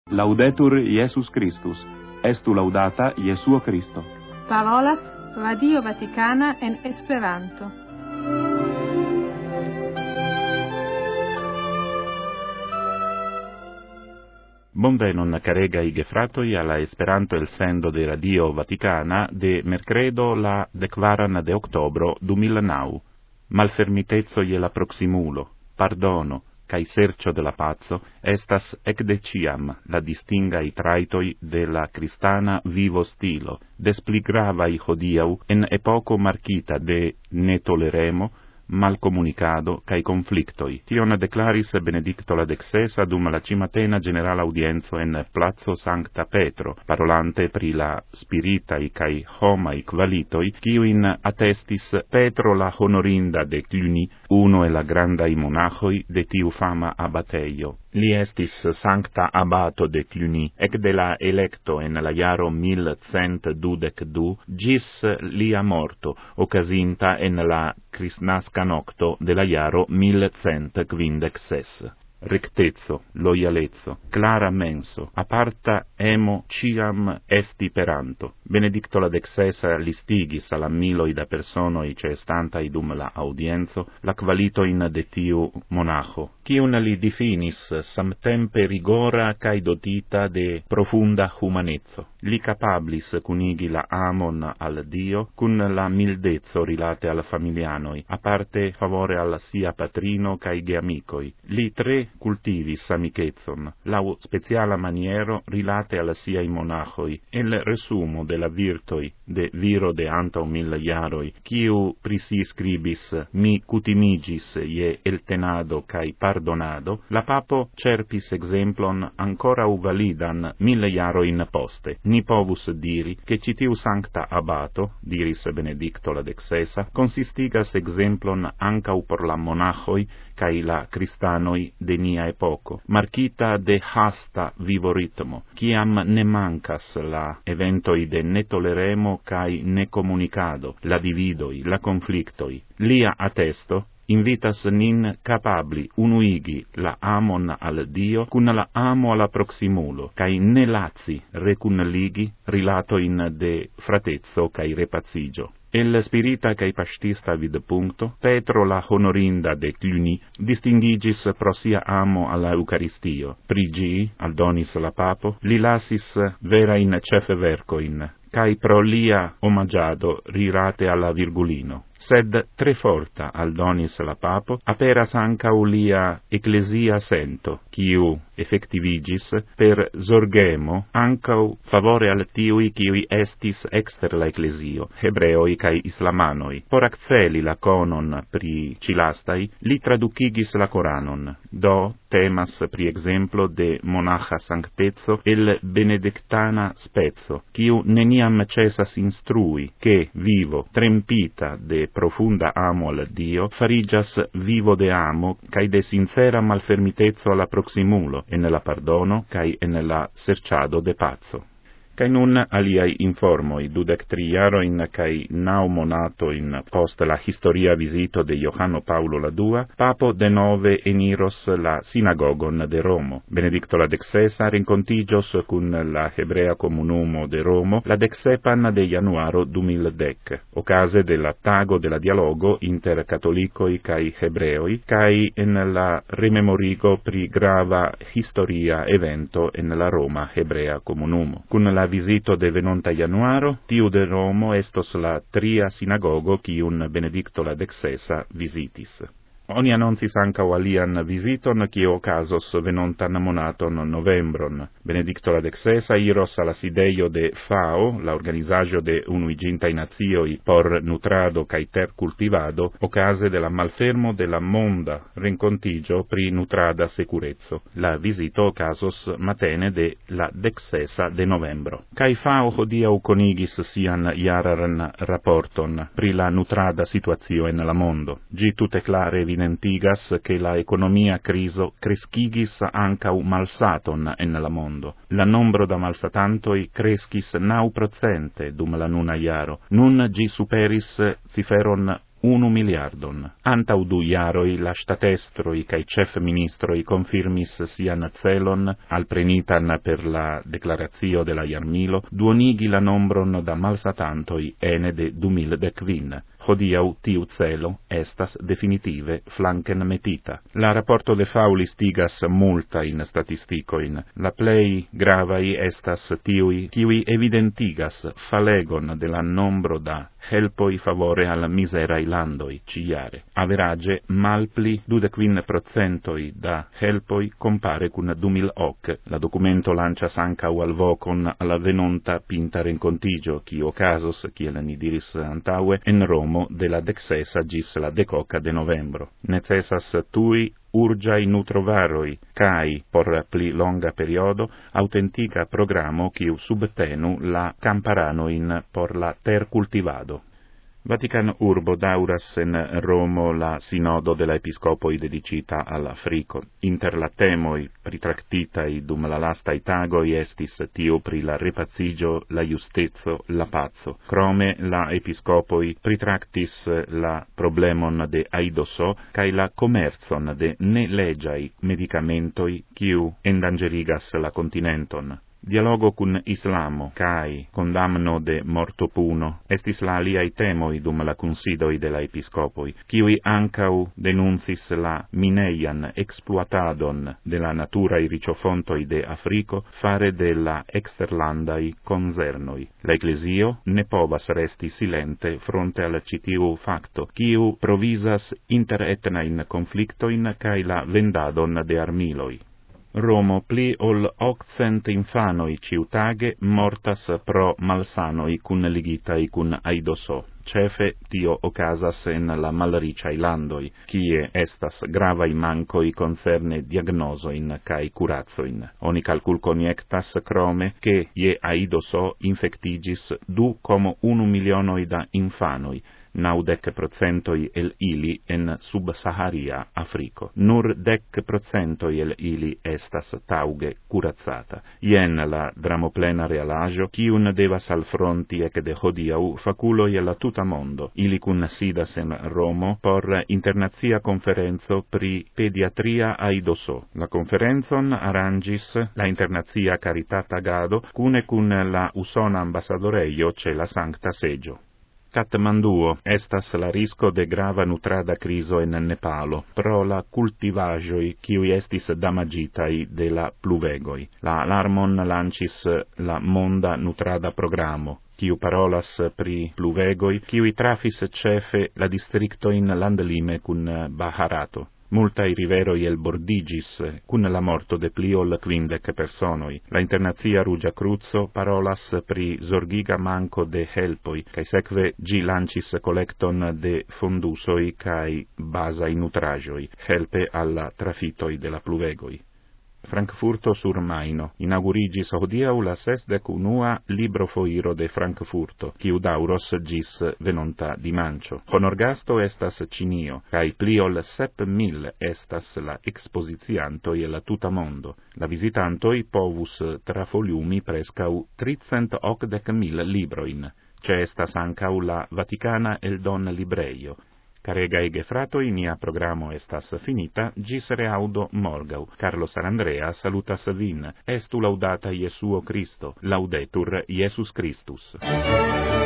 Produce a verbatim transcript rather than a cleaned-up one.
Laudetur Iesus Christus, estu laudata Jesuo Christo. Parolas Radio Vaticana en Esperanto. Bonvenon caregai gefratoi alla Esperanto el sendo de Radio Vaticana de mercredo la decvaran de octobro du mil nau. Malfermitezzo je la proximulo, pardono, cae sercio de la pazzo, estas ec deciam la distingai traitoi de la cristana vivo stilo, despligravai hodiau en epoco marchita de ne toleremo, mal comunicado cae conflictoi. Tion declaris Benedicto la dexesa dum la cimatena general audienzo en Plazo Sancta Petro, parolante pri la spiritai cae homai qualitoi, quiuin attestis Petro la honorinda de Cluny, uno e la grandai monachoi de tiu fama abateio. Li estis sancta abato de Cluny, ec de la electo en la jaro mil cent dudec du, gis lia morto, occasinta en la Cristnasca nocto de la jaro mil cent quindec ses. Rectezzo, loialezzo, clara menso, aparta emo ciam esti peranto. Benedicto la dexesa listigis alla miloi da personoi cestantai dum la audienzo la qualitoin de tiu monacho, quiun li definis samtempe rigora cae dotita de profunda humanezzo. Li capablis cunigi la amon al Dio cun la mildezzo rilate al familianoi, aparte favore al sia patrino cae geamicoi. Li tre cultivis amicezzon, lau speciala maniero rilate al siai monachoi, el resumo de la virtoi de viro de antau mil jaroi, quiu prisi scribis mi cutimigis je eltenado cae pardonado, la papo cerpis exemplon ancora u validan mil jaroin poste. Ni povus diri che citiu sancta abato, diris Benedicto la dexesa, consistigas exemplon ancau por la monachoi cae la cristanoi de nia epoco, marchita de hasta vivo ritmo, ciam ne mancas la eventoi de ne toleremo cae ne comunicado, la dividoi, la conflictoi. Lia attesto invitas nin capabli unuigi la amon al Dio cun la amo alla proximulo, cae ne lazi recunligi rilatoin de fratezzo cae repazigio. El spirita cae pastista vid puncto, Petro la honorinda de Cluny distinguigis pro sia amo alla Eucaristio. Prigi, aldonis la papo, li lasis vera in cefe vercoin, cae pro lia omagiado rirate alla Virgulino. Sed tre forta aldonis la papo, aperas ancau lia ecclesia sento, quiu effectivigis per zorgemo ancau favore al tiui quiui estis exter la ecclesio, hebreoi cae islamanoi. Por acceli la conon pri cilastai, li traducigis la Coranon. Do temas pri exemplo de monacha sanctezzo el benedictana spezzo, quiu neniam cesas instrui, che vivo, trempita de profunda amo al Dio, farigias vivo de amo, cae de sincera malfermitezzo alla proximulo, en la pardono, cae en la serciado de pazzo. Cae nun aliai informoi, dudec triaroin cae nau monatoin post la historia visito de Johanno Paulo la dua, papo de nove eniros la sinagogon de Romo. Benedicto la dexesa rencontigios cun la hebrea comunumo de Romo la dexepan de januaro du mil dec, ocase de la tago de la dialogo inter catolicoi cae hebreoi, cae en la rememorigo pri grava historia evento en la Roma hebrea comunumo. Cun la visito de venonta januaro, tiu de Romo estos la tria sinagogo quiun Benedicto la dexesa visitis. Oni annoncis ancau alian visiton, cio casos venontan monaton novembron. Benedicto la dexesa iros alla sideio de FAO, la organizagio de unuigintai nazioi por nutrado cae ter cultivado, ocase de la malfermo de la monda rencontigio pri nutrada securezzo. La visito casos matene de la dexesa de novembro. Cae FAO hodiau conigis sian jararan rapporton pri la nutrada situatio en la mondo. Gi tute clare evidentigas che la economia criso crescigis ancau malsaton en la mondo. La nombro da malsatantoi crescis nau procente dum la nuna jaro. Nun gi superis ciferon unu miliardon. Antau du jaroi la ŝtatestroj kaj ĉefministroj konfirmis sian celon, alprenitan per la deklaracio de la jarmilo, duonigi la nombron da malsatantoj ene de du mil kvin. Hodiaŭ tiu celo estas definitive flanken metita. La raporto de F A U listigas multajn statistikojn. La plej gravaj estas tiuj, kiuj evidentigas falegon de la nombro da helpoj favore al miseraj landoj ĉiare. Average malpli dudekvin procentoj da helpoj compare kun du mil ok. La dokumento lancas ankaŭ alvokon al la venonta pinta renkontiĝo, kiu okazos, kiel ni diris antaŭe, en Romo de la deksesa ĝis la dekoka de novembro. Necesas tuj urgiai nutrovaroi, cae, por pli longa periodo, autentica programo quiu subtenu la camparanoin por la tercultivado. Vatican urbo dauras en Romo la sinodo de la episcopoi dedicita al Africo. Inter la temoi pritractitai dum la lastai tagoi estis tiu pri la repazigio, la justezo, la pazzo. Crome la episcopoi pritractis la problemon de aidoso cae la comerzon de nelegiai medicamentoi quiu endangerigas la continenton. Dialogo cun Islamo, cae condamno de morto puno, estis la aliai temoi dum la considoi de la episcopoi, kiui ancau denuncis la mineian exploatadon de la naturai riciofontoi de Africo fare de la exterlandai concernoi. La Ecclesio ne povas resti silente fronte al citiu facto, kiu provisas interetnain conflictoin cae la vendadon de armiloi. Romo pli ol octcent infanoi ciutage mortas pro malsanoi cun ligitai cun aidoso. Cefe tio ocasas en la malriciai landoi, kie estas gravai mancoi concerne diagnosoin cae curatsoin. Oni calcul coniectas crome che je aidoso infectigis du como unu milionoi da infanoi, naudec procentoi el ili en subsaharia Africo. Nur dec procentoi el ili estas tauge curazzata. Ien la dramoplena realaggio, ciun devas al fronti ec de hodiau faculoi e la tuta mondo. Ili cun sidas en Romo por internazia conferenzo pri pediatria aidoso. La conferenzon arrangis la internazia Caritat Agado cune cun la Usona ambassadoreio ce la Sancta Seggio. Katmanduo estas la risco de grava nutrada criso en Nepalo, pro la cultivagioi kiui estis damagitai de la pluvegoi. La alarmon lancis la Monda Nutrada Programo, kiu parolas pri pluvegoi, kiui trafis cefe la districtoin landlime cun Baharato. Multai riveroi el bordigis, cun la morto de pli ol quindec personoi. La Internazia Rugia Cruzo parolas pri zorgiga manco de helpoi, cae seque gi lancis collecton de fondusoi cae basai nutragioi, helpe alla trafitoi de la pluvegoi. Frankfurto sur Maino inaugurigis hodiaŭ la sesdek unua librofoiro de Frankfurto, kiu daŭros ĝis venonta dimanĉo. Honorgasto estas Ĉinio, kaj pli ol sep mil estas la ekspoziciantoj el la tuta mondo. La vizitantoj povus trafoliumi preskaŭ tricent okdek mil librojn. Ĉeestas ankaŭ la Vatikana eldon-librejo. Caregai gefratoi, nia programo estas finita, gis reaudo morgau. Carlo Sarandrea salutas vin. Estu laudata Iesuo Cristo, laudetur Iesus Christus.